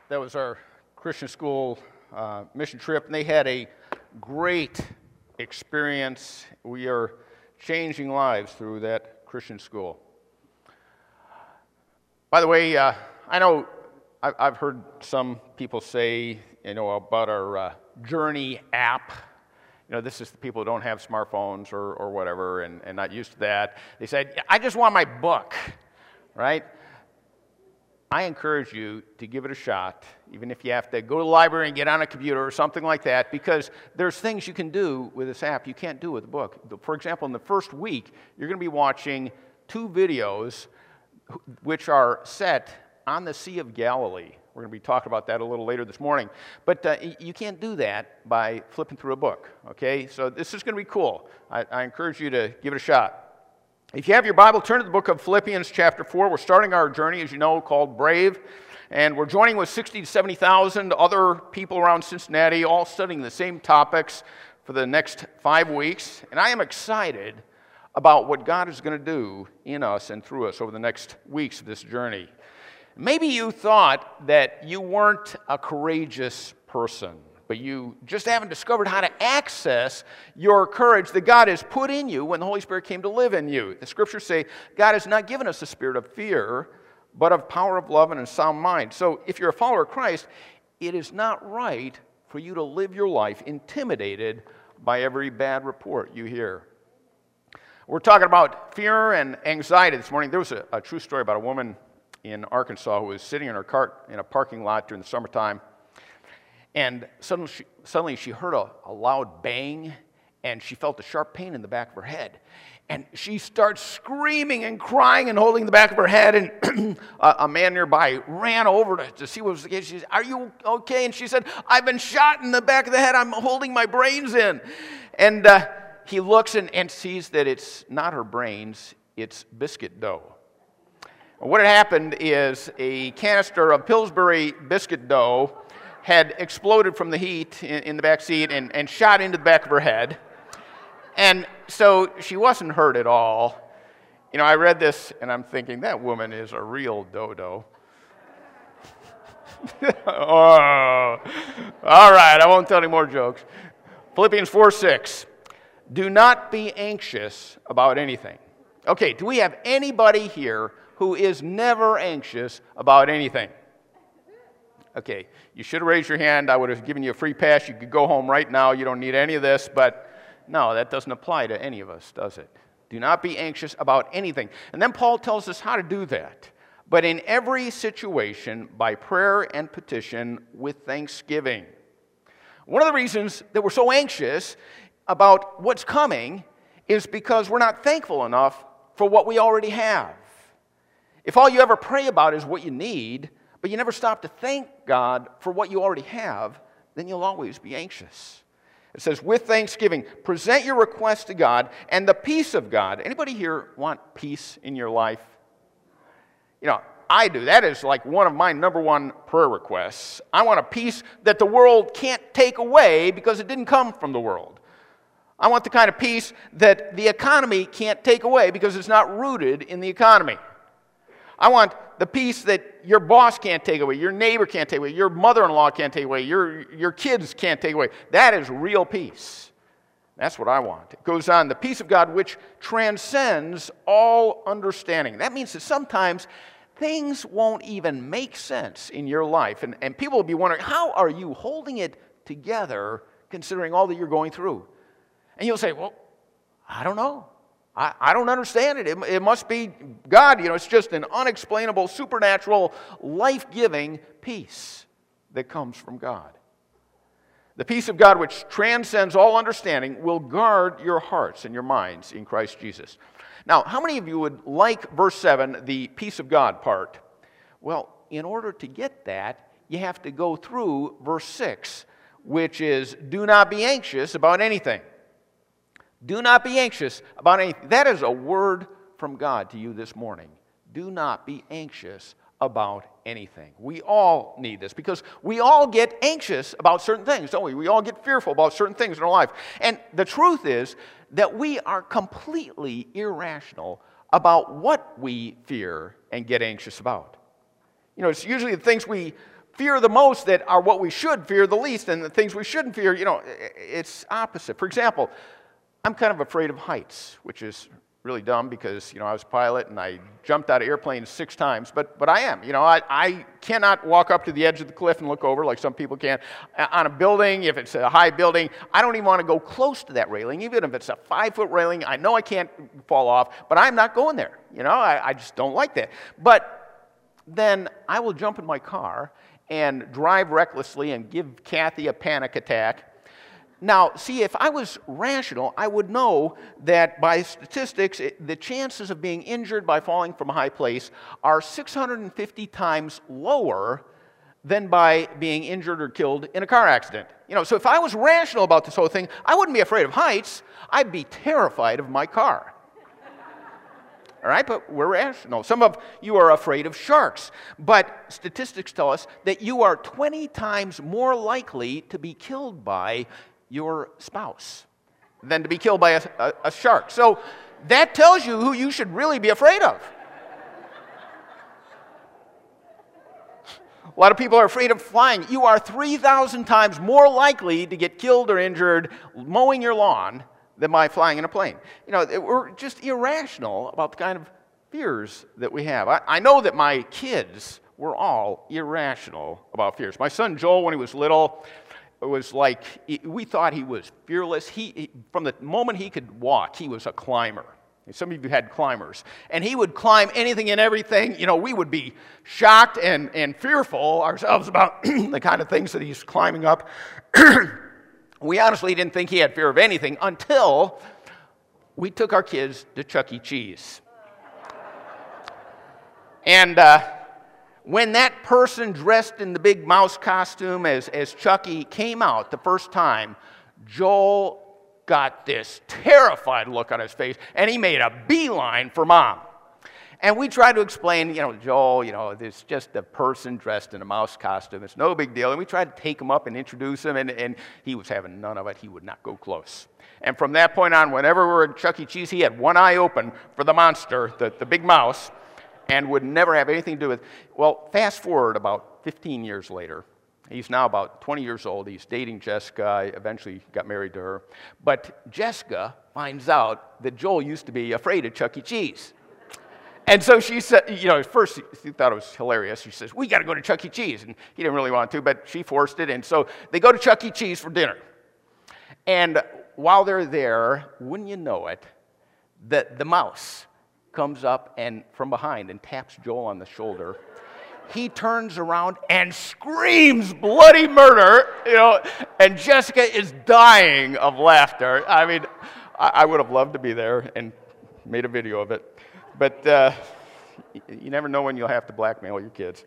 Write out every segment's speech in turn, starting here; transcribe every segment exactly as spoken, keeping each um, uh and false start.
That was our Christian school uh, mission trip, and they had a great experience. We are changing lives through that Christian school. By the way, uh, I know I, I've heard some people say, you know, about our uh, Journey app. You know, this is the people who don't have smartphones or, or whatever and, and not used to that. They said, I just want my book, right? I encourage you to give it a shot, even if you have to go to the library and get on a computer or something like that, because there's things you can do with this app you can't do with a book. For example, in the first week, you're going to be watching two videos which are set on the Sea of Galilee. We're going to be talking about that a little later this morning. But uh, you can't do that by flipping through a book, okay? So this is going to be cool. I, I encourage you to give it a shot. If you have your Bible, turn to the book of Philippians chapter four. We're starting our journey, as you know, called Brave. And we're joining with sixty to seventy thousand other people around Cincinnati, all studying the same topics for the next five weeks. And I am excited about what God is going to do in us and through us over the next weeks of this journey. Maybe you thought that you weren't a courageous person, but you just haven't discovered how to access your courage that God has put in you when the Holy Spirit came to live in you. The scriptures say God has not given us a spirit of fear, but of power, of love, and a sound mind. So if you're a follower of Christ, it is not right for you to live your life intimidated by every bad report you hear. We're talking about fear and anxiety this morning. There was a, a true story about a woman in Arkansas who was sitting in her cart in a parking lot during the summertime. And suddenly she, suddenly she heard a, a loud bang, and she felt a sharp pain in the back of her head. And she starts screaming and crying and holding the back of her head, and a, a man nearby ran over to, to see what was the case. She said, "Are you okay?" And she said, "I've been shot in the back of the head. I'm holding my brains in." And uh, he looks and, and sees that it's not her brains, it's biscuit dough. What had happened is a canister of Pillsbury biscuit dough had exploded from the heat in, in the back seat and, and shot into the back of her head. And so she wasn't hurt at all. You know, I read this and I'm thinking, that woman is a real dodo. Oh, all right, I won't tell any more jokes. Philippians four six. Do not be anxious about anything. Okay, do we have anybody here who is never anxious about anything? Okay, you should have raised your hand. I would have given you a free pass. You could go home right now. You don't need any of this, but no, that doesn't apply to any of us, does it? Do not be anxious about anything. And then Paul tells us how to do that. But in every situation, by prayer and petition with thanksgiving. One of the reasons that we're so anxious about what's coming is because we're not thankful enough for what we already have. If all you ever pray about is what you need, but you never stop to thank God for what you already have, then you'll always be anxious. It says, with thanksgiving, present your requests to God, and the peace of God. Anybody here want peace in your life? You know, I do. That is like one of my number one prayer requests. I want a peace that the world can't take away because it didn't come from the world. I want the kind of peace that the economy can't take away because it's not rooted in the economy. I want the peace that your boss can't take away, your neighbor can't take away, your mother-in-law can't take away, your, your kids can't take away. That is real peace. That's what I want. It goes on, the peace of God which transcends all understanding. That means that sometimes things won't even make sense in your life. And, and people will be wondering, how are you holding it together considering all that you're going through? And you'll say, well, I don't know. I, I don't understand it. it. It must be God. You know, it's just an unexplainable, supernatural, life-giving peace that comes from God. The peace of God which transcends all understanding will guard your hearts and your minds in Christ Jesus. Now, how many of you would like verse seven, the peace of God part? Well, in order to get that, you have to go through verse six, which is, do not be anxious about anything. Do not be anxious about anything. That is a word from God to you this morning. Do not be anxious about anything. We all need this because we all get anxious about certain things, don't we? We all get fearful about certain things in our life. And the truth is that we are completely irrational about what we fear and get anxious about. You know, it's usually the things we fear the most that are what we should fear the least, and the things we shouldn't fear, you know, it's opposite. For example, I'm kind of afraid of heights, which is really dumb because, you know, I was a pilot and I jumped out of airplanes six times, but but I am. You know, I, I cannot walk up to the edge of the cliff and look over like some people can. On a building, if it's a high building, I don't even want to go close to that railing, even if it's a five-foot railing. I know I can't fall off, but I'm not going there. You know, I, I just don't like that. But then I will jump in my car and drive recklessly and give Kathy a panic attack. Now, see, if I was rational, I would know that by statistics, it, the chances of being injured by falling from a high place are six hundred fifty times lower than by being injured or killed in a car accident. You know, so if I was rational about this whole thing, I wouldn't be afraid of heights. I'd be terrified of my car. All right, but we're rational. Some of you are afraid of sharks, but statistics tell us that you are twenty times more likely to be killed by your spouse than to be killed by a, a, a shark. So that tells you who you should really be afraid of. A lot of people are afraid of flying. You are three thousand times more likely to get killed or injured mowing your lawn than by flying in a plane. You know, we're just irrational about the kind of fears that we have. I, I know that my kids were all irrational about fears. My son Joel, when he was little, it was like, we thought he was fearless. He, he, from the moment he could walk, he was a climber. Some of you had climbers. And he would climb anything and everything. You know, we would be shocked and, and fearful ourselves about the kind of things that he's climbing up. We honestly didn't think he had fear of anything until we took our kids to Chuck E. Cheese. And uh, when that person dressed in the big mouse costume as, as Chucky came out the first time, Joel got this terrified look on his face, and he made a beeline for Mom. And we tried to explain, you know, Joel, you know, there's just a person dressed in a mouse costume. It's no big deal. And we tried to take him up and introduce him, and, and he was having none of it. He would not go close. And from that point on, whenever we were at Chuck E. Cheese, he had one eye open for the monster, the, the big mouse, and would never have anything to do with it. Well, fast forward about fifteen years later. He's now about twenty years old. He's dating Jessica. I eventually got married to her. But Jessica finds out that Joel used to be afraid of Chuck E. Cheese. And so she said, you know, at first she thought it was hilarious. She says, we got to go to Chuck E. Cheese. And he didn't really want to, but she forced it. And so they go to Chuck E. Cheese for dinner. And while they're there, wouldn't you know it, the, the mouse comes up and from behind and taps Joel on the shoulder. He turns around and screams bloody murder, you know, and Jessica is dying of laughter. I mean, I, I would have loved to be there and made a video of it. But uh, you never know when you'll have to blackmail your kids.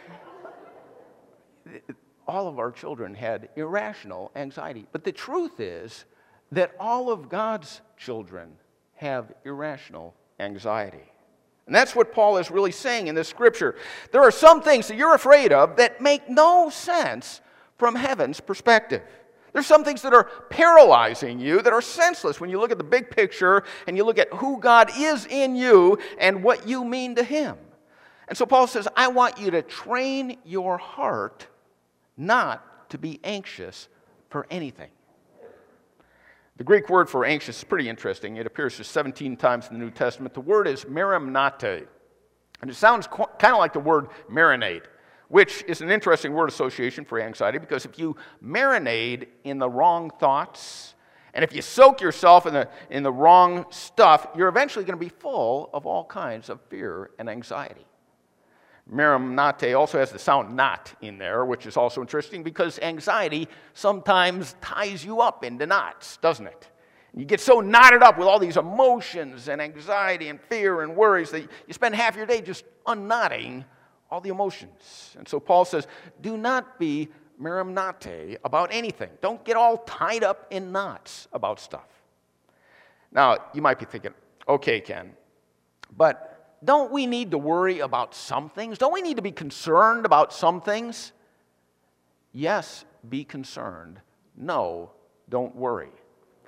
All of our children had irrational anxiety. But the truth is that all of God's children have irrational anxiety. And that's what Paul is really saying in this scripture. There are some things that you're afraid of that make no sense from heaven's perspective. There's some things that are paralyzing you, that are senseless when you look at the big picture and you look at who God is in you and what you mean to Him. And so Paul says, I want you to train your heart not to be anxious for anything. The Greek word for anxious is pretty interesting. It appears just seventeen times in the New Testament. The word is merimnate, and it sounds qu- kind of like the word marinade, which is an interesting word association for anxiety, because if you marinade in the wrong thoughts, and if you soak yourself in the, in the wrong stuff, you're eventually going to be full of all kinds of fear and anxiety. Merimnate also has the sound not in there, which is also interesting because anxiety sometimes ties you up into knots, doesn't it? You get so knotted up with all these emotions and anxiety and fear and worries that you spend half your day just unknotting all the emotions. And so Paul says, do not be merimnate about anything. Don't get all tied up in knots about stuff. Now, you might be thinking, okay, Ken, but don't we need to worry about some things? Don't we need to be concerned about some things? Yes, be concerned. No, don't worry.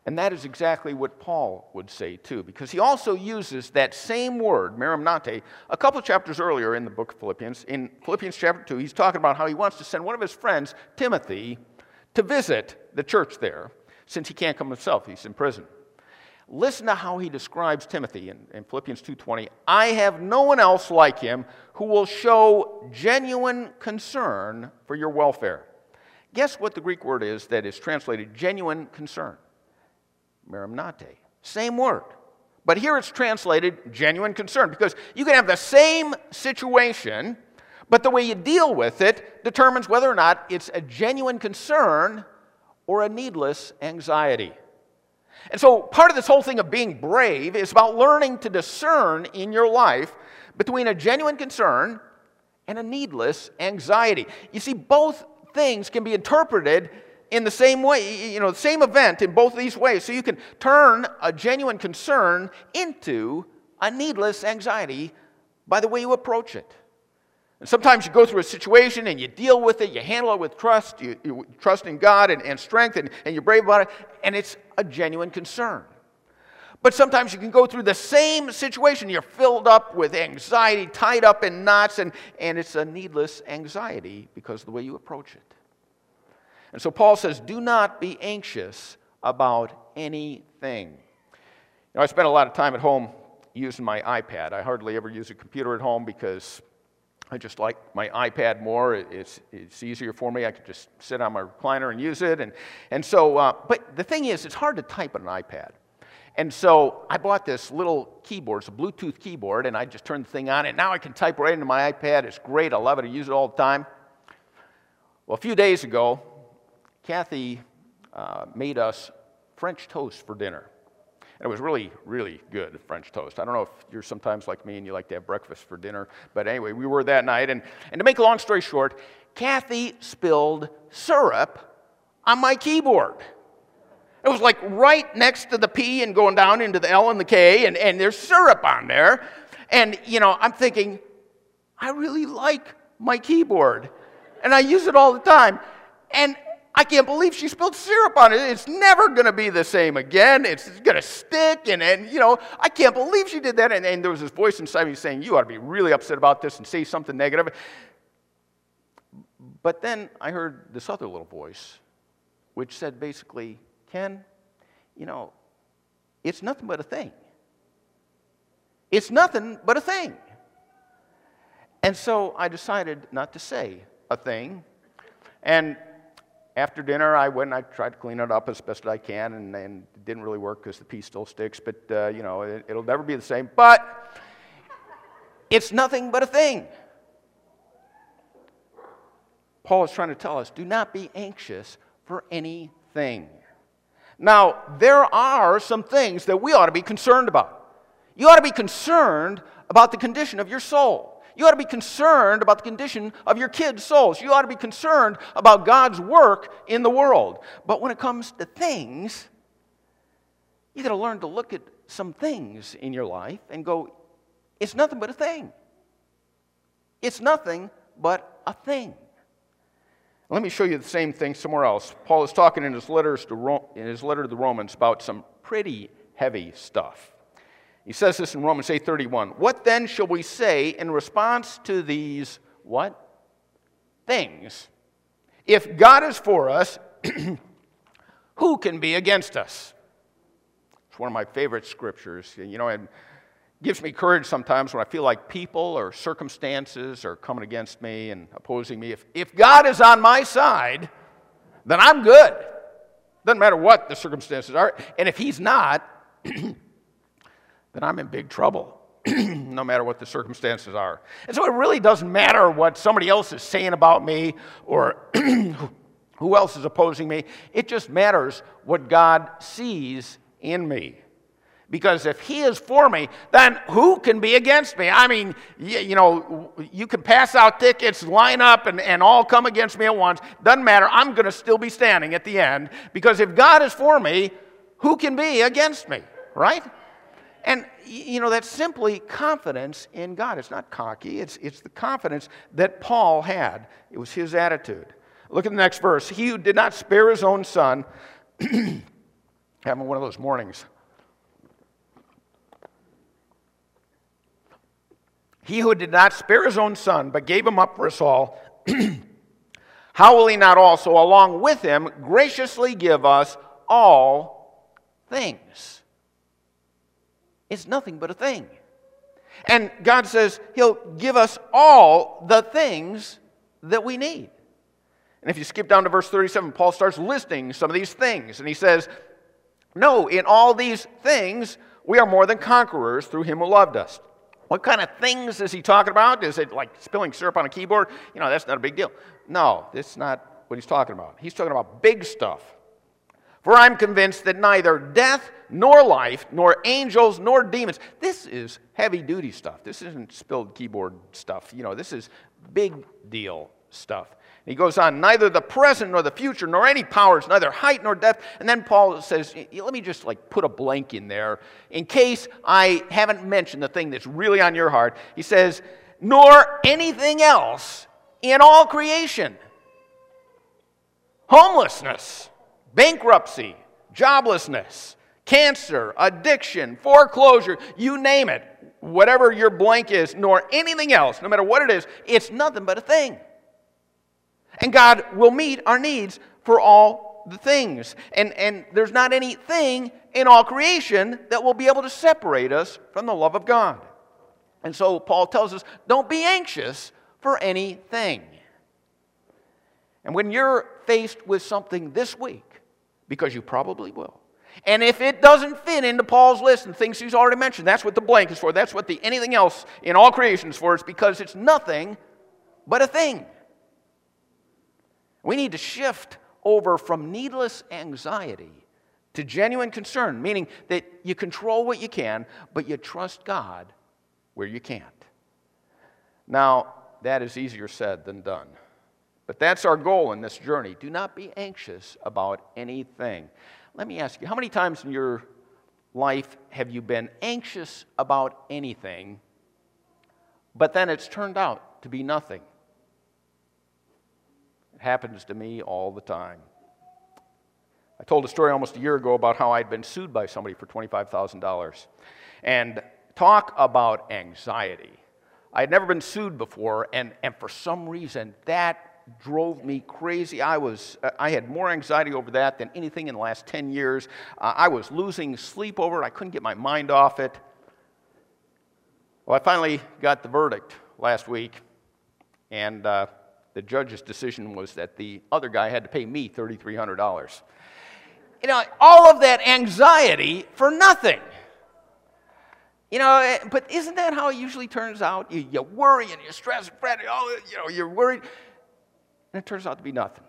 And that is exactly what Paul would say too, because he also uses that same word, merimnate, a couple of chapters earlier in the book of Philippians. In Philippians chapter two, he's talking about how he wants to send one of his friends, Timothy, to visit the church there, since he can't come himself, he's in prison. Listen to how he describes Timothy in, in Philippians two twenty. I have no one else like him who will show genuine concern for your welfare. Guess what the Greek word is that is translated genuine concern? Merimnate. Same word. But here it's translated genuine concern, because you can have the same situation, but the way you deal with it determines whether or not it's a genuine concern or a needless anxiety. And so part of this whole thing of being brave is about learning to discern in your life between a genuine concern and a needless anxiety. You see, both things can be interpreted in the same way, you know, the same event in both of these ways. So you can turn a genuine concern into a needless anxiety by the way you approach it. And sometimes you go through a situation and you deal with it, you handle it with trust, you, you trust in God and, and strength, and, and you're brave about it, and it's a genuine concern. But sometimes you can go through the same situation, you're filled up with anxiety, tied up in knots, and, and it's a needless anxiety because of the way you approach it. And so Paul says, do not be anxious about anything. You know, I spend a lot of time at home using my iPad. I hardly ever use a computer at home because I just like my iPad more. It's, it's easier for me. I can just sit on my recliner and use it. And, and so, uh, but the thing is, it's hard to type on an iPad. And so I bought this little keyboard. It's a Bluetooth keyboard, and I just turned the thing on, and now I can type right into my iPad. It's great. I love it. I use it all the time. Well, a few days ago, Kathy uh, made us French toast for dinner. And it was really, really good, French toast. I don't know if you're sometimes like me and you like to have breakfast for dinner. But anyway, we were that night. And, and to make a long story short, Kathy spilled syrup on my keyboard. It was like right next to the P and going down into the L and the K, and, and there's syrup on there. And, you know, I'm thinking, I really like my keyboard. And I use it all the time. And I can't believe she spilled syrup on it. It's never going to be the same again. It's going to stick. And, and, you know, I can't believe she did that. And, and there was this voice inside me saying, you ought to be really upset about this and say something negative. But then I heard this other little voice, which said basically, Ken, you know, it's nothing but a thing. It's nothing but a thing. And so I decided not to say a thing. And after dinner, I went and I tried to clean it up as best as I can, and, and it didn't really work because the pea still sticks, but, uh, you know, it, it'll never be the same. But it's nothing but a thing. Paul is trying to tell us, do not be anxious for anything. Now, there are some things that we ought to be concerned about. You ought to be concerned about the condition of your soul. You ought to be concerned about the condition of your kids' souls. You ought to be concerned about God's work in the world. But when it comes to things, you got to learn to look at some things in your life and go, it's nothing but a thing. It's nothing but a thing. Let me show you the same thing somewhere else. Paul is talking in his letters to Ro- in his letter to the Romans about some pretty heavy stuff. He says this in Romans eight thirty-one. What then shall we say in response to these, what? Things. If God is for us, who can be against us? It's one of my favorite scriptures. You know, it gives me courage sometimes when I feel like people or circumstances are coming against me and opposing me. If, if God is on my side, then I'm good. Doesn't matter what the circumstances are. And if he's not, then I'm in big trouble, no matter what the circumstances are. And so it really doesn't matter what somebody else is saying about me or who else is opposing me. It just matters what God sees in me. Because if he is for me, then who can be against me? I mean, you, you know, you can pass out tickets, line up, and, and all come against me at once. Doesn't matter. I'm going to still be standing at the end. Because if God is for me, who can be against me, right? And, you know, that's simply confidence in God. It's not cocky. It's, it's the confidence that Paul had. It was his attitude. Look at the next verse. He who did not spare his own son, Having one of those mornings. He who did not spare his own son, but gave him up for us all, how will he not also, along with him, graciously give us all things? It's nothing but a thing. And God says he'll give us all the things that we need. And if you skip down to verse thirty-seven, Paul starts listing some of these things. And he says, no, in all these things, we are more than conquerors through him who loved us. What kind of things is he talking about? Is it like spilling syrup on a keyboard? You know, that's not a big deal. No, that's not what he's talking about. He's talking about big stuff. For I'm convinced that neither death, nor life, nor angels, nor demons. This is heavy-duty stuff. This isn't spilled keyboard stuff. You know, this is big deal stuff. He goes on, neither the present nor the future, nor any powers, neither height nor depth. And then Paul says, let me just like put a blank in there in case I haven't mentioned the thing that's really on your heart. He says, nor anything else in all creation. Homelessness, bankruptcy, joblessness, cancer, addiction, foreclosure, you name it. Whatever your blank is, nor anything else, no matter what it is, it's nothing but a thing. And God will meet our needs for all the things. And, and there's not anything in all creation that will be able to separate us from the love of God. And so Paul tells us, don't be anxious for anything. And when you're faced with something this week, because you probably will, and if it doesn't fit into Paul's list and things he's already mentioned, that's what the blank is for. That's what the anything else in all creation is for. It's because it's nothing but a thing. We need to shift over from needless anxiety to genuine concern, meaning that you control what you can, but you trust God where you can't. Now, that is easier said than done. But that's our goal in this journey. Do not be anxious about anything. Let me ask you, how many times in your life have you been anxious about anything, but then it's turned out to be nothing? It happens to me all the time. I told a story almost a year ago about how I'd been sued by somebody for twenty-five thousand dollars. And talk about anxiety. I had never been sued before, and, and for some reason, that drove me crazy. I was, I had more anxiety over that than anything in the last ten years. Uh, I was losing sleep over it. I couldn't get my mind off it. Well, I finally got the verdict last week, and uh, the judge's decision was that the other guy had to pay me three thousand three hundred dollars. You know, all of that anxiety for nothing. You know, but isn't that how it usually turns out? You, you worry and you stress and fret, oh, you know, you're worried, and it turns out to be nothing.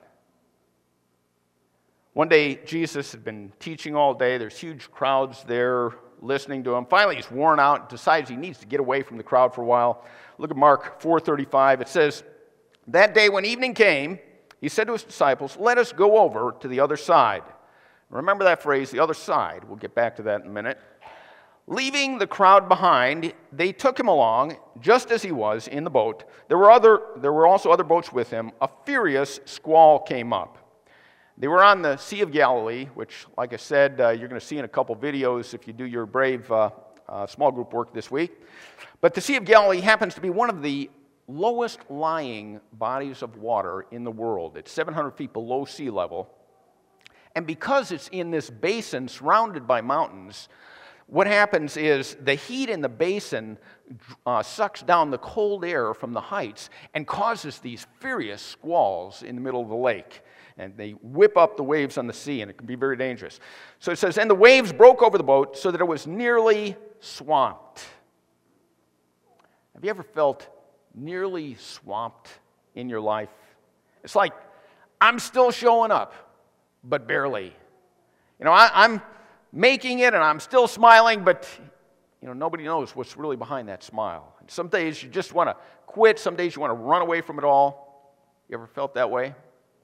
One day, Jesus had been teaching all day. There's huge crowds there listening to him. Finally, he's worn out and decides he needs to get away from the crowd for a while. Look at Mark four thirty-five. It says, that day when evening came, he said to his disciples, let us go over to the other side. Remember that phrase, the other side. We'll get back to that in a minute. Leaving the crowd behind, they took him along, just as he was, in the boat. There were, other, there were also other boats with him. A furious squall came up. They were on the Sea of Galilee, which, like I said, uh, you're going to see in a couple videos if you do your brave uh, uh, small group work this week. But the Sea of Galilee happens to be one of the lowest lying bodies of water in the world. It's seven hundred feet below sea level. And because it's in this basin surrounded by mountains, what happens is the heat in the basin uh, sucks down the cold air from the heights and causes these furious squalls in the middle of the lake. And they whip up the waves on the sea, and it can be very dangerous. So it says, and the waves broke over the boat so that it was nearly swamped. Have you ever felt nearly swamped in your life? It's like, I'm still showing up, but barely. You know, I, I'm making it, and I'm still smiling, but, you know, nobody knows what's really behind that smile. And some days you just want to quit. Some days you want to run away from it all. You ever felt that way?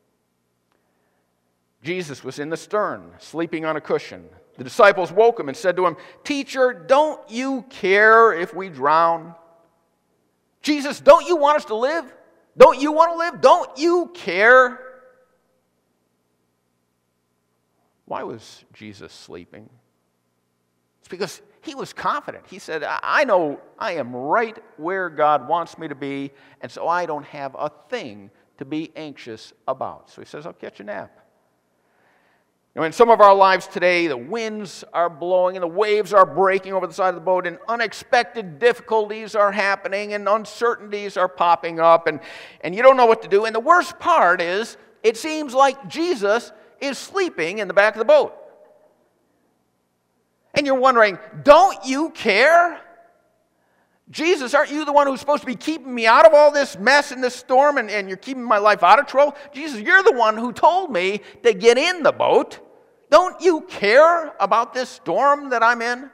Jesus was in the stern, sleeping on a cushion. The disciples woke him and said to him, Teacher, don't you care if we drown? Jesus, don't you want us to live? Don't you want to live? Don't you care? Why was Jesus sleeping? It's because he was confident. He said, I know I am right where God wants me to be, and so I don't have a thing to be anxious about. So he says, I'll catch a nap. You know, in some of our lives today, the winds are blowing and the waves are breaking over the side of the boat, and unexpected difficulties are happening and uncertainties are popping up, and, and you don't know what to do. And the worst part is, it seems like Jesus is sleeping in the back of the boat. And you're wondering, don't you care? Jesus, aren't you the one who's supposed to be keeping me out of all this mess and this storm, and, and you're keeping my life out of trouble? Jesus, you're the one who told me to get in the boat. Don't you care about this storm that I'm in?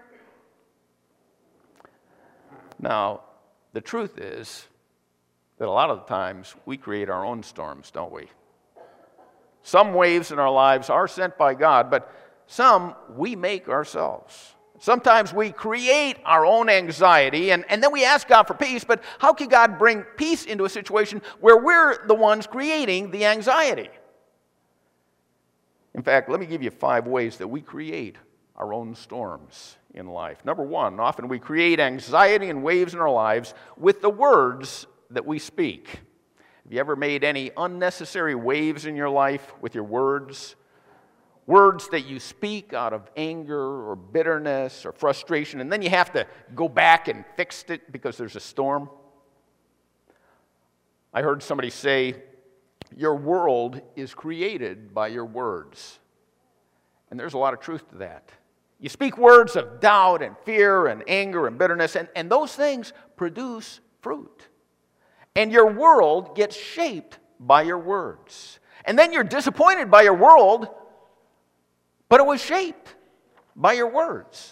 Now, the truth is that a lot of the times we create our own storms, don't we? Some waves in our lives are sent by God, but some we make ourselves. Sometimes we create our own anxiety, and, and then we ask God for peace, but how can God bring peace into a situation where we're the ones creating the anxiety? In fact, let me give you five ways that we create our own storms in life. Number one, often we create anxiety and waves in our lives with the words that we speak. Have you ever made any unnecessary waves in your life with your words? Words that you speak out of anger or bitterness or frustration, and then you have to go back and fix it because there's a storm. I heard somebody say, your world is created by your words. And there's a lot of truth to that. You speak words of doubt and fear and anger and bitterness, and, and those things produce fruit. And your world gets shaped by your words. And then you're disappointed by your world, but it was shaped by your words.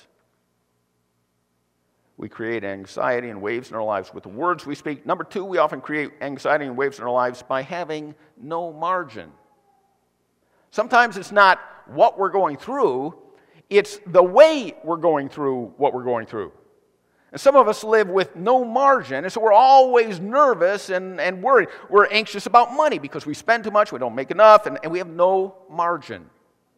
We create anxiety and waves in our lives with the words we speak. Number two, we often create anxiety and waves in our lives by having no margin. Sometimes it's not what we're going through, it's the way we're going through what we're going through. And some of us live with no margin, and so we're always nervous and, and worried. We're anxious about money because we spend too much, we don't make enough, and, and we have no margin.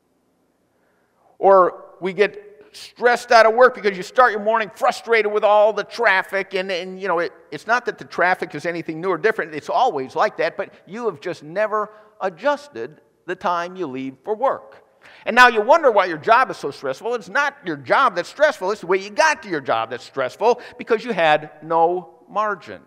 Or we get stressed out of work because you start your morning frustrated with all the traffic, and, and you know, it, it's not that the traffic is anything new or different, it's always like that, but you have just never adjusted the time you leave for work. And now you wonder why your job is so stressful. It's not your job that's stressful, it's the way you got to your job that's stressful because you had no margin.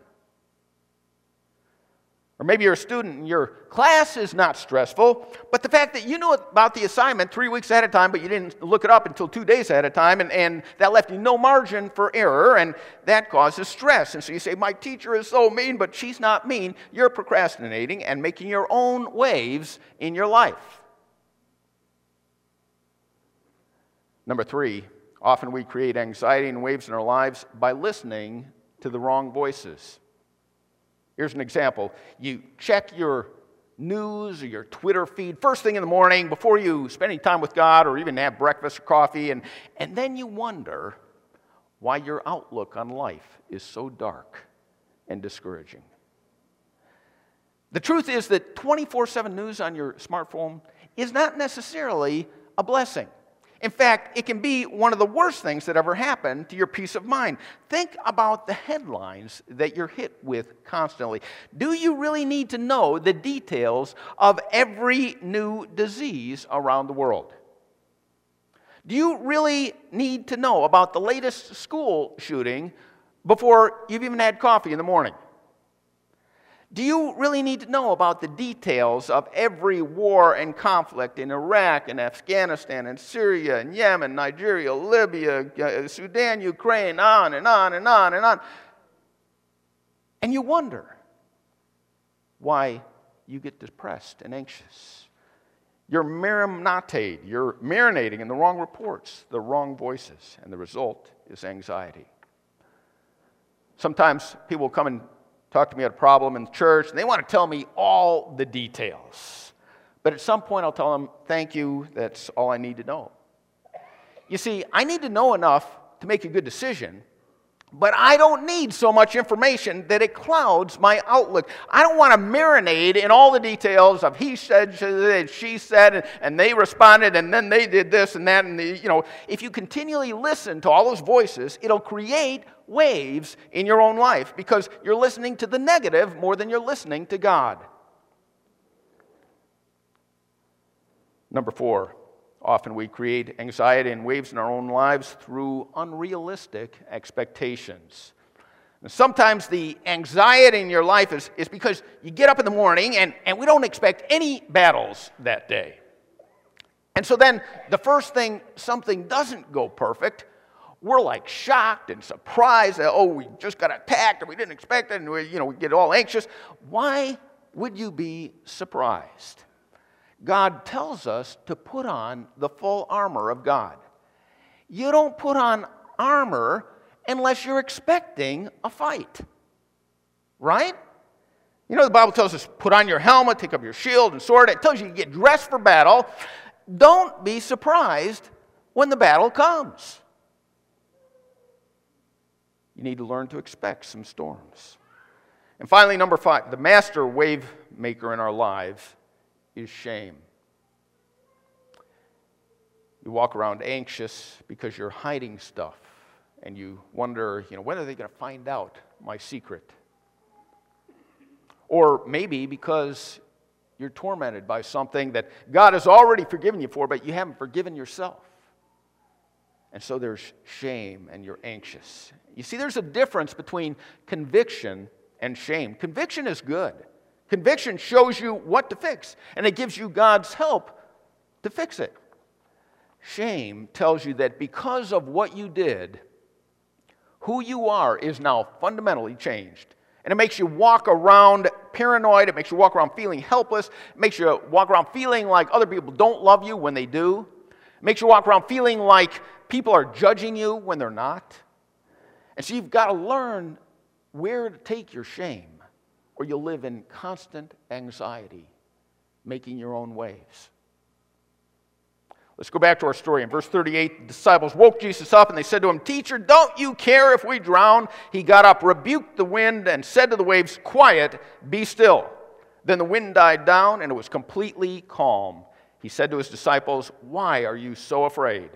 Or maybe you're a student and your class is not stressful, but the fact that you knew about the assignment three weeks ahead of time, but you didn't look it up until two days ahead of time, and, and that left you no margin for error, and that causes stress. And so you say, my teacher is so mean, but she's not mean. You're procrastinating and making your own waves in your life. Number three, often we create anxiety and waves in our lives by listening to the wrong voices. Here's an example. You check your news or your Twitter feed first thing in the morning before you spend any time with God or even have breakfast or coffee, and, and then you wonder why your outlook on life is so dark and discouraging. The truth is that twenty-four seven news on your smartphone is not necessarily a blessing. In fact, it can be one of the worst things that ever happened to your peace of mind. Think about the headlines that you're hit with constantly. Do you really need to know the details of every new disease around the world? Do you really need to know about the latest school shooting before you've even had coffee in the morning? Do you really need to know about the details of every war and conflict in Iraq and Afghanistan and Syria and Yemen, Nigeria, Libya, Sudan, Ukraine, on and on and on and on? And you wonder why you get depressed and anxious. You're marinated, you're marinating in the wrong reports, the wrong voices, and the result is anxiety. Sometimes people come and talk to me about a problem in the church, and they want to tell me all the details. But at some point, I'll tell them, thank you, that's all I need to know. You see, I need to know enough to make a good decision, But I don't need so much information that it clouds my outlook. I don't want to marinate in all the details of he said, she said, and, and they responded, and then they did this and that. And the, you know, if you continually listen to all those voices, it'll create waves in your own life because you're listening to the negative more than you're listening to God. Number four. Often we create anxiety and waves in our own lives through unrealistic expectations. And sometimes the anxiety in your life is, is because you get up in the morning and, and we don't expect any battles that day. And so then the first thing something doesn't go perfect, we're like shocked and surprised that, oh, we just got attacked and we didn't expect it, and we, you know, we get all anxious. Why would you be surprised? God tells us to put on the full armor of God. You don't put on armor unless you're expecting a fight. Right? You know, the Bible tells us, put on your helmet, take up your shield and sword. It tells you to get dressed for battle. Don't be surprised when the battle comes. You need to learn to expect some storms. And finally, number five, the master wave maker in our lives is shame. You walk around anxious because you're hiding stuff, and you wonder, you know, when are they going to find out my secret? Or maybe because you're tormented by something that God has already forgiven you for, but you haven't forgiven yourself. And so there's shame, and you're anxious. You see, there's a difference between conviction and shame. Conviction is good. Conviction shows you what to fix, and it gives you God's help to fix it. Shame tells you that because of what you did, who you are is now fundamentally changed. And it makes you walk around paranoid. It makes you walk around feeling helpless. It makes you walk around feeling like other people don't love you when they do. It makes you walk around feeling like people are judging you when they're not. And so you've got to learn where to take your shame, or you'll live in constant anxiety, making your own waves. Let's go back to our story. In verse thirty-eight, the disciples woke Jesus up and they said to him, "Teacher, don't you care if we drown?" He got up, rebuked the wind, and said to the waves, "Quiet, be still." Then the wind died down and it was completely calm. He said to his disciples, "Why are you so afraid?"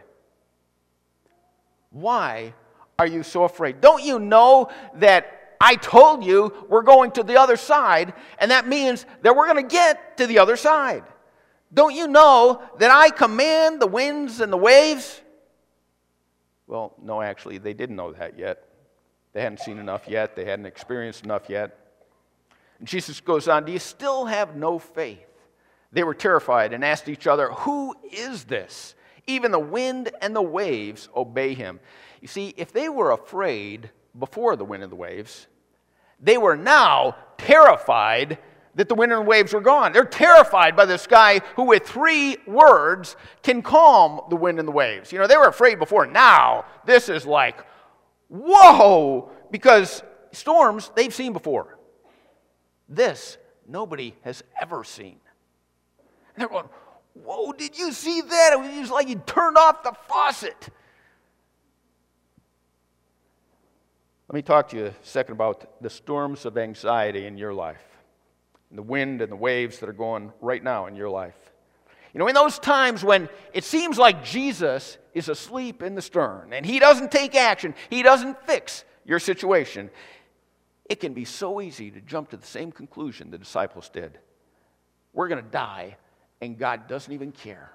Why are you so afraid? Don't you know that I told you we're going to the other side, and that means that we're going to get to the other side? Don't you know that I command the winds and the waves? Well, no, actually, they didn't know that yet. They hadn't seen enough yet. They hadn't experienced enough yet. And Jesus goes on, "Do you still have no faith?" They were terrified and asked each other, "Who is this? Even the wind and the waves obey him." You see, if they were afraid before the wind and the waves, they were now terrified that the wind and the waves were gone. They're terrified by this guy who with three words can calm the wind and the waves. You know, they were afraid before. Now, this is like, whoa, because storms they've seen before. This, nobody has ever seen. And they're going, whoa, did you see that? It was like you turned off the faucet. Let me talk to you a second about the storms of anxiety in your life, and the wind and the waves that are going right now in your life. You know, in those times when it seems like Jesus is asleep in the stern and he doesn't take action, he doesn't fix your situation, it can be so easy to jump to the same conclusion the disciples did. We're going to die, and God doesn't even care.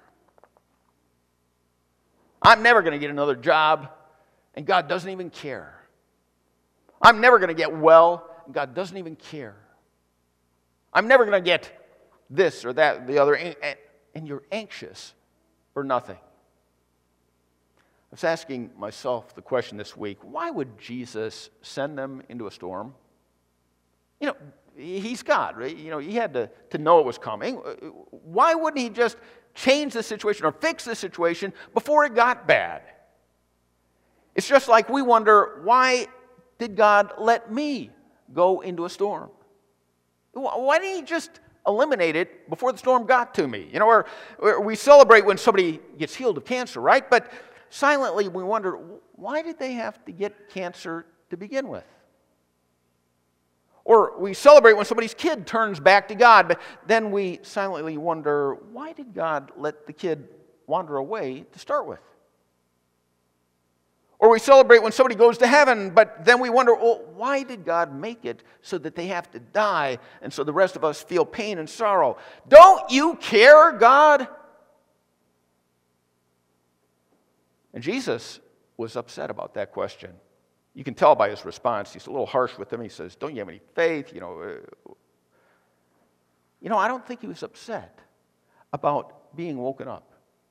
I'm never going to get another job, and God doesn't even care. I'm never going to get well, and God doesn't even care. I'm never going to get this or that or the other, and you're anxious for nothing. I was asking myself the question this week, why would Jesus send them into a storm? You know, he's God, right? You know, he had to, to know it was coming. Why wouldn't he just change the situation or fix the situation before it got bad? It's just like we wonder, why did God let me go into a storm? Why didn't he just eliminate it before the storm got to me? You know, or we celebrate when somebody gets healed of cancer, right? But silently we wonder, why did they have to get cancer to begin with. Or we celebrate when somebody's kid turns back to God, but then we silently wonder, why did God let the kid wander away to start with? Or we celebrate when somebody goes to heaven, but then we wonder, well, why did God make it so that they have to die and so the rest of us feel pain and sorrow? Don't you care, God? And Jesus was upset about that question. You can tell by his response. He's a little harsh with them. He says, don't you have any faith? You know, uh, you know, I don't think he was upset about being woken up.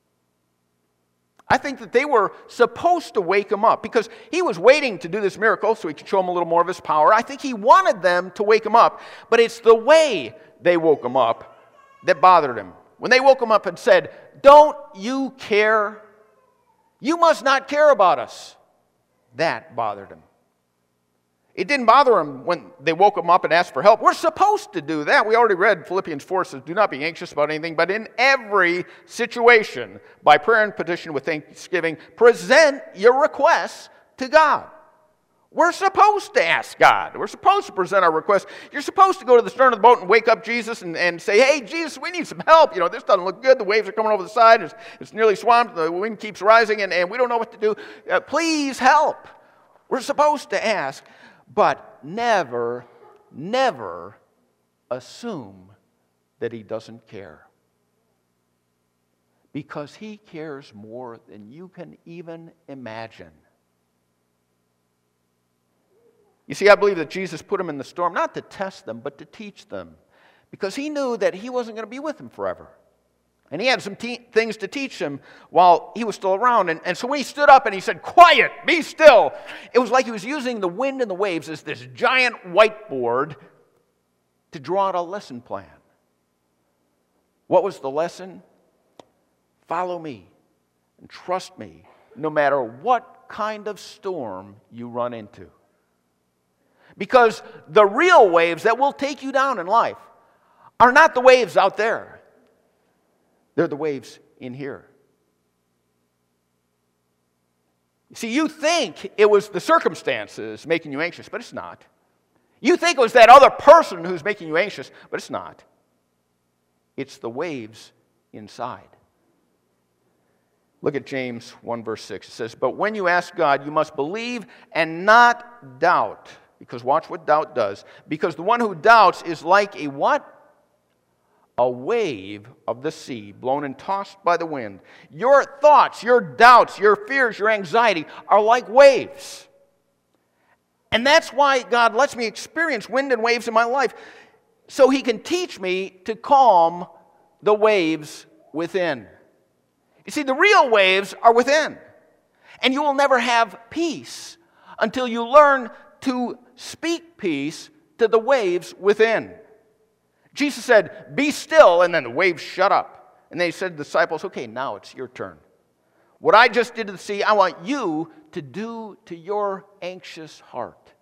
I think that they were supposed to wake him up because he was waiting to do this miracle so he could show him a little more of his power. I think he wanted them to wake him up, but it's the way they woke him up that bothered him. When they woke him up and said, don't you care? You must not care about us. That bothered him. It didn't bother him when they woke him up and asked for help. We're supposed to do that. We already read Philippians four says, do not be anxious about anything, but in every situation, by prayer and petition with thanksgiving, present your requests to God. We're supposed to ask God. We're supposed to present our requests. You're supposed to go to the stern of the boat and wake up Jesus and, and say, hey, Jesus, we need some help. You know, this doesn't look good. The waves are coming over the side. It's, it's nearly swamped. The wind keeps rising, and, and we don't know what to do. Uh, please help. We're supposed to ask, but never, never assume that he doesn't care. Because he cares more than you can even imagine. You see, I believe that Jesus put them in the storm not to test them, but to teach them. Because he knew that he wasn't going to be with them forever. And he had some te- things to teach him while he was still around. And, and so when he stood up and he said, quiet, be still, it was like he was using the wind and the waves as this giant whiteboard to draw out a lesson plan. What was the lesson? Follow me and trust me no matter what kind of storm you run into. Because the real waves that will take you down in life are not the waves out there. They're the waves in here. You see, you think it was the circumstances making you anxious, but it's not. You think it was that other person who's making you anxious, but it's not. It's the waves inside. Look at James one verse six. It says, but when you ask God, you must believe and not doubt. Because watch what doubt does. Because the one who doubts is like a what? A wave of the sea, blown and tossed by the wind. Your thoughts, your doubts, your fears, your anxiety are like waves. And that's why God lets me experience wind and waves in my life, so he can teach me to calm the waves within. You see, the real waves are within. And you will never have peace until you learn to speak peace to the waves within. Jesus said, be still, and then the waves shut up. And they said to the disciples, okay, now it's your turn. What I just did to the sea, I want you to do to your anxious heart.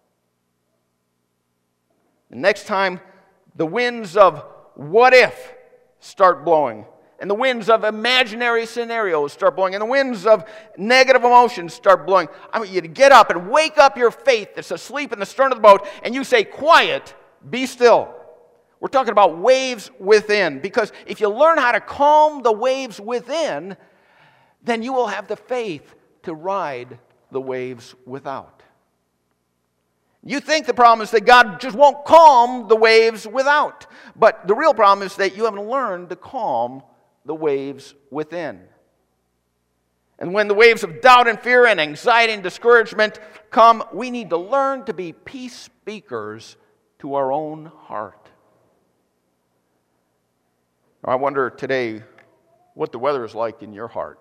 And next time, the winds of what if start blowing, and the winds of imaginary scenarios start blowing, and the winds of negative emotions start blowing, I want you to get up and wake up your faith that's asleep in the stern of the boat, and you say, quiet, be still. We're talking about waves within, because if you learn how to calm the waves within, then you will have the faith to ride the waves without. You think the problem is that God just won't calm the waves without, but the real problem is that you haven't learned to calm the waves within. And when the waves of doubt and fear and anxiety and discouragement come, we need to learn to be peace speakers to our own heart. I wonder today what the weather is like in your heart.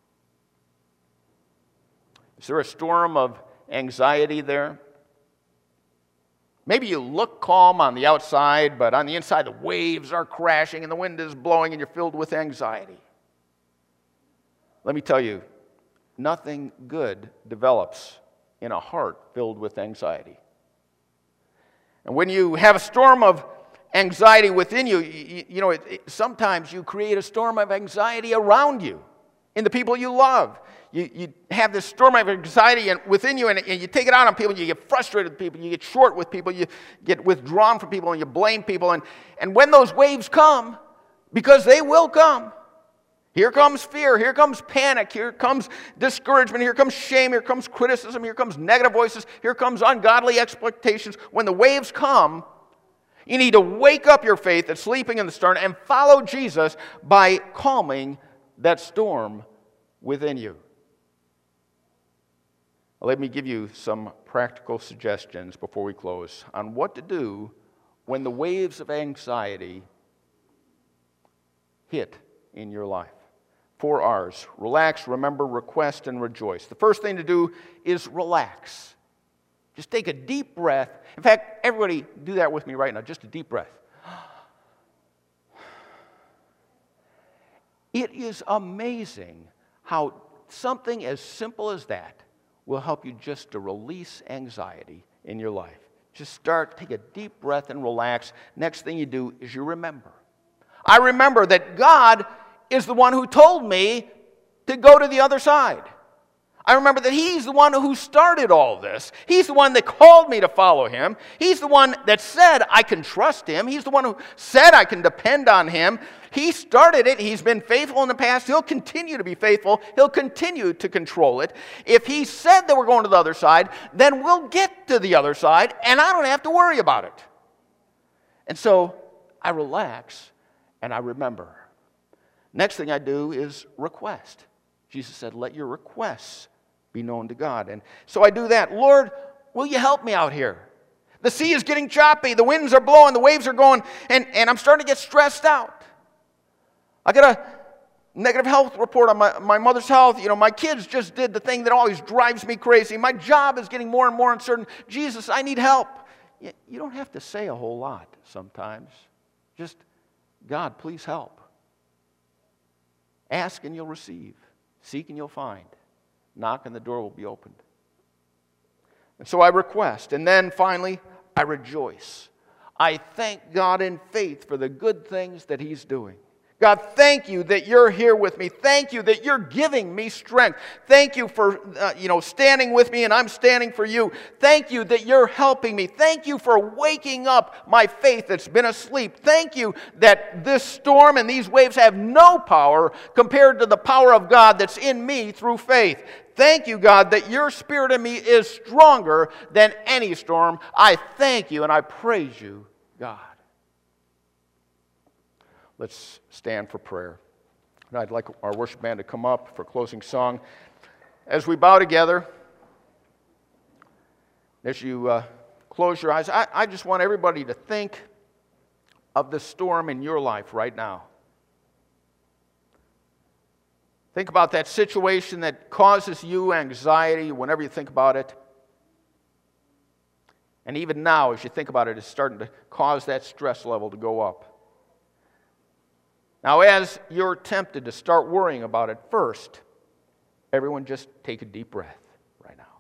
Is there a storm of anxiety there? Maybe you look calm on the outside, but on the inside the waves are crashing and the wind is blowing and you're filled with anxiety. Let me tell you, nothing good develops in a heart filled with anxiety. And when you have a storm of anxiety within you, you, you know, it, it, sometimes you create a storm of anxiety around you, in the people you love. you, you have this storm of anxiety and within you, and, and you take it out on people, and you get frustrated with people, you get short with people, you get withdrawn from people, and you blame people. And, and when those waves come, because they will come, here comes fear, here comes panic, here comes discouragement, here comes shame, here comes criticism, here comes negative voices, here comes ungodly expectations. When the waves come, you need to wake up your faith that's sleeping in the stern and follow Jesus by calming that storm within you. Let me give you some practical suggestions before we close on what to do when the waves of anxiety hit in your life. Four R's: relax, remember, request, and rejoice. The first thing to do is relax. Just take a deep breath. In fact, everybody do that with me right now, just a deep breath. It is amazing how something as simple as that will help you just to release anxiety in your life. Just start, take a deep breath and relax. Next thing you do is you remember. I remember that God is the one who told me to go to the other side. I remember that He's the one who started all this. He's the one that called me to follow Him. He's the one that said I can trust Him. He's the one who said I can depend on Him. He started it. He's been faithful in the past. He'll continue to be faithful. He'll continue to control it. If He said that we're going to the other side, then we'll get to the other side, and I don't have to worry about it. And so I relax and I remember. Next thing I do is request. Jesus said, let your requests be known to God. And so I do that. Lord, will you help me out here? The sea is getting choppy. The winds are blowing. The waves are going. And, and I'm starting to get stressed out. I got a negative health report on my, my mother's health. You know, my kids just did the thing that always drives me crazy. My job is getting more and more uncertain. Jesus, I need help. You, you don't have to say a whole lot sometimes. Just, God, please help. Ask and you'll receive. Seek and you'll find. Knock and the door will be opened. And so I request. And then finally, I rejoice. I thank God in faith for the good things that He's doing. God, thank you that you're here with me. Thank you that you're giving me strength. Thank you for uh, you know, standing with me and I'm standing for you. Thank you that you're helping me. Thank you for waking up my faith that's been asleep. Thank you that this storm and these waves have no power compared to the power of God that's in me through faith. Thank you, God, that your Spirit in me is stronger than any storm. I thank you and I praise you, God. Let's stand for prayer. And I'd like our worship band to come up for closing song. As we bow together, as you uh, close your eyes, I, I just want everybody to think of the storm in your life right now. Think about that situation that causes you anxiety whenever you think about it. And even now, as you think about it, it's starting to cause that stress level to go up. Now, as you're tempted to start worrying about it first, everyone just take a deep breath right now.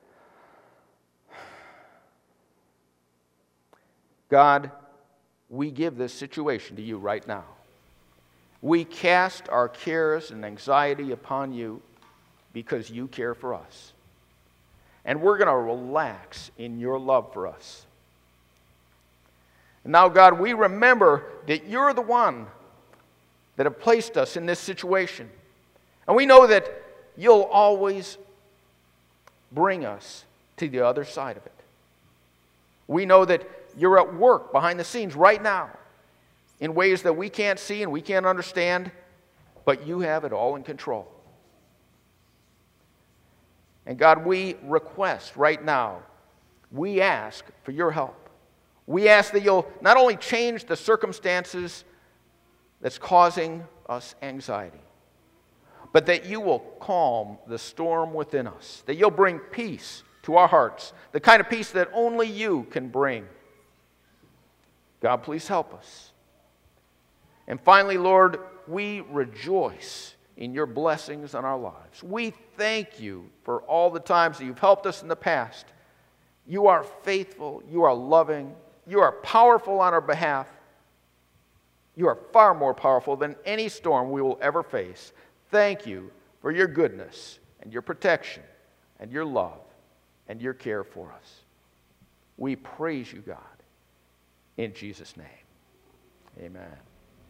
God, we give this situation to you right now. We cast our cares and anxiety upon you because you care for us. And we're going to relax in your love for us. And now, God, we remember that you're the one that have placed us in this situation. And we know that you'll always bring us to the other side of it. We know that you're at work behind the scenes right now in ways that we can't see and we can't understand, but you have it all in control. And God, we request right now, we ask for your help. We ask that you'll not only change the circumstances that's causing us anxiety, but that you will calm the storm within us, that you'll bring peace to our hearts, the kind of peace that only you can bring. God, please help us. And finally, Lord, we rejoice in your blessings on our lives. We thank you for all the times that you've helped us in the past. You are faithful, you are loving, you are powerful on our behalf. You are far more powerful than any storm we will ever face. Thank you for your goodness and your protection and your love and your care for us. We praise you, God, in Jesus' name. Amen.